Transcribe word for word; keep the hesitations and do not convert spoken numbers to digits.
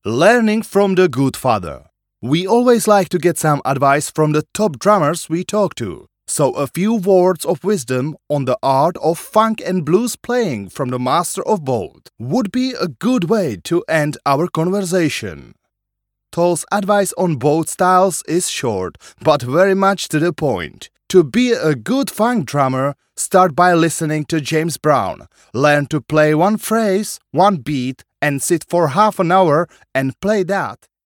Learning from the good father. We always like to get some advice from the top drummers we talk to. So a few words of wisdom on the art of funk and blues playing from the master of both would be a good way to end our conversation. Toll's advice on both styles is short, but very much to the point. To be a good funk drummer, start by listening to James Brown. Learn to play one phrase, one beat, and sit for half an hour and play that.